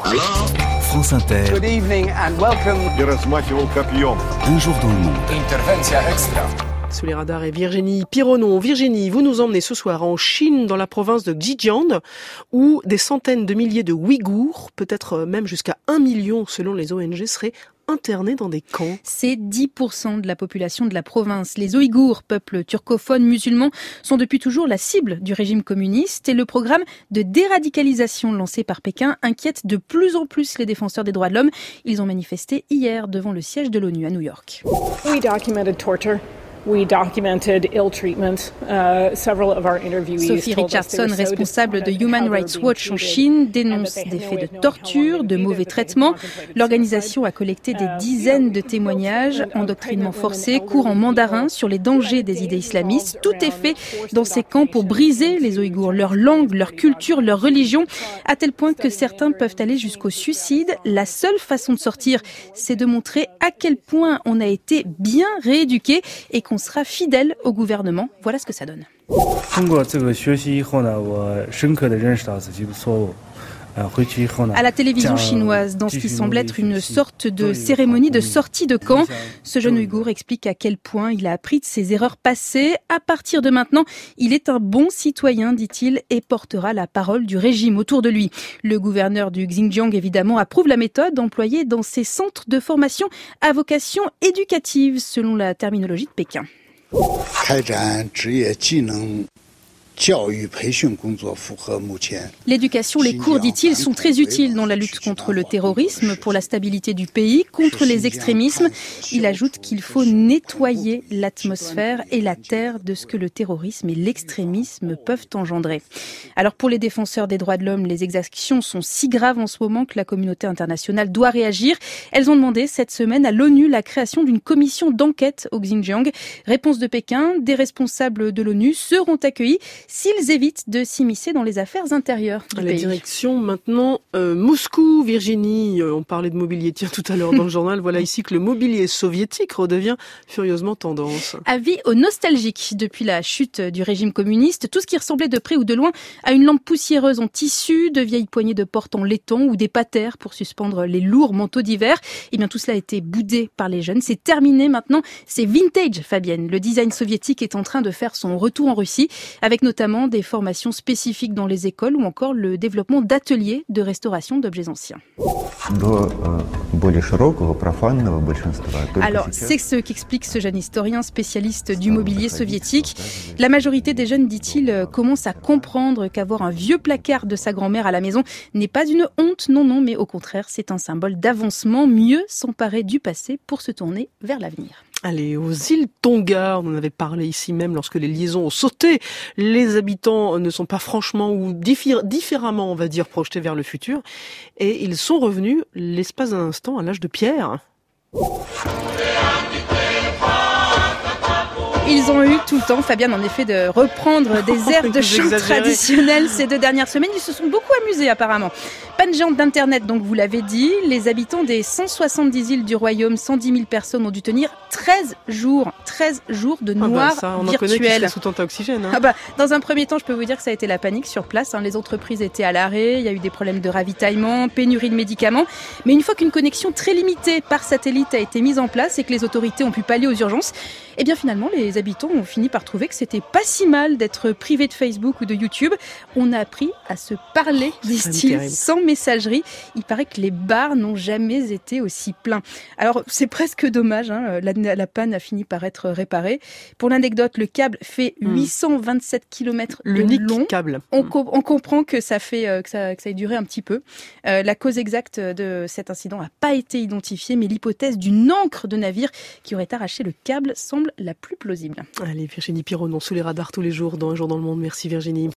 Alors, France Inter. Good evening and welcome. Un jour dans le monde. Intervention extra. Sous les radars et Virginie Pironon. Virginie, vous nous emmenez ce soir en Chine, dans la province de Zhejiang, où des centaines de milliers de Ouïghours, peut-être même jusqu'à 1 million selon les ONG, seraient internés dans des camps. C'est 10% de la population de la province. Les Ouïghours, peuple turcophone musulman, sont depuis toujours la cible du régime communiste et le programme de déradicalisation lancé par Pékin inquiète de plus en plus les défenseurs des droits de l'homme. Ils ont manifesté hier devant le siège de l'ONU à New York. We documented torture. We documented ill treatment. Several of our interviewees Sophie Richardson, responsable de Human Rights Watch en Chine, dénonce des faits de torture, de mauvais traitements. L'organisation a collecté des dizaines de témoignages, endoctrinement forcé, cours en mandarin sur les dangers des idées islamistes. Tout est fait dans ces camps pour briser les Ouïghours, leur langue, leur culture, leur religion, à tel point que certains peuvent aller jusqu'au suicide. La seule façon de sortir, c'est de montrer à quel point on a été bien rééduqué et qu'on sera fidèle au gouvernement. Voilà ce que ça donne. À la télévision chinoise, dans ce qui semble être une sorte de cérémonie de sortie de camp, ce jeune Ouïghour explique à quel point il a appris de ses erreurs passées. À partir de maintenant, il est un bon citoyen, dit-il, et portera la parole du régime autour de lui. Le gouverneur du Xinjiang, évidemment, approuve la méthode employée dans ces centres de formation à vocation éducative, selon la terminologie de Pékin. L'éducation, les cours, dit-il, sont très utiles dans la lutte contre le terrorisme, pour la stabilité du pays, contre les extrémismes. Il ajoute qu'il faut nettoyer l'atmosphère et la terre de ce que le terrorisme et l'extrémisme peuvent engendrer. Alors pour les défenseurs des droits de l'homme, les exactions sont si graves en ce moment que la communauté internationale doit réagir. Elles ont demandé cette semaine à l'ONU la création d'une commission d'enquête au Xinjiang. Réponse de Pékin, des responsables de l'ONU seront accueillis s'ils évitent de s'immiscer dans les affaires intérieures du pays. La direction maintenant Moscou, Virginie, on parlait de mobilier tout à l'heure dans le journal, voilà ici que le mobilier soviétique redevient furieusement tendance. Avis aux nostalgiques, depuis la chute du régime communiste, tout ce qui ressemblait de près ou de loin à une lampe poussiéreuse en tissu, de vieilles poignées de porte en laiton ou des patères pour suspendre les lourds manteaux d'hiver, eh bien tout cela a été boudé par les jeunes. C'est terminé maintenant, c'est vintage, Fabienne. Le design soviétique est en train de faire son retour en Russie, avec notamment des formations spécifiques dans les écoles ou encore le développement d'ateliers de restauration d'objets anciens. Alors, c'est ce qu'explique ce jeune historien spécialiste du mobilier soviétique. La majorité des jeunes, dit-il, commencent à comprendre qu'avoir un vieux placard de sa grand-mère à la maison n'est pas une honte, non, mais au contraire, c'est un symbole d'avancement, mieux s'emparer du passé pour se tourner vers l'avenir. Allez, aux îles Tonga, on en avait parlé ici même lorsque les liaisons ont sauté. Les habitants ne sont pas franchement ou différemment, on va dire, projetés vers le futur. Et ils sont revenus, l'espace d'un instant, à l'âge de pierre. Ils ont eu tout le temps, Fabienne, en effet, de reprendre des airs de chant traditionnels ces 2 dernières semaines. Ils se sont beaucoup amusés, apparemment. Panne géante d'Internet, donc vous l'avez dit. Les habitants des 170 îles du royaume, 110 000 personnes, ont dû tenir 13 jours de noir ça, on virtuel. En connaît qui seraient sous tente à oxygène. Dans un premier temps, je peux vous dire que ça a été la panique sur place. Les entreprises étaient à l'arrêt, il y a eu des problèmes de ravitaillement, pénurie de médicaments. Mais une fois qu'une connexion très limitée par satellite a été mise en place et que les autorités ont pu pallier aux urgences, eh bien finalement, les habitants ont fini par trouver que c'était pas si mal d'être privés de Facebook ou de YouTube. On a appris à se parler, disent-ils, sans messagerie. Il paraît que les bars n'ont jamais été aussi pleins. Alors, c'est presque dommage, la panne a fini par être réparée. Pour l'anecdote, le câble fait 827 km de long. Câble. On comprend que ça ait duré un petit peu. La cause exacte de cet incident n'a pas été identifiée, mais l'hypothèse d'une ancre de navire qui aurait arraché le câble semble la plus plausible. Allez, Virginie Pironon, sous les radars tous les jours dans Un jour dans le monde. Merci Virginie.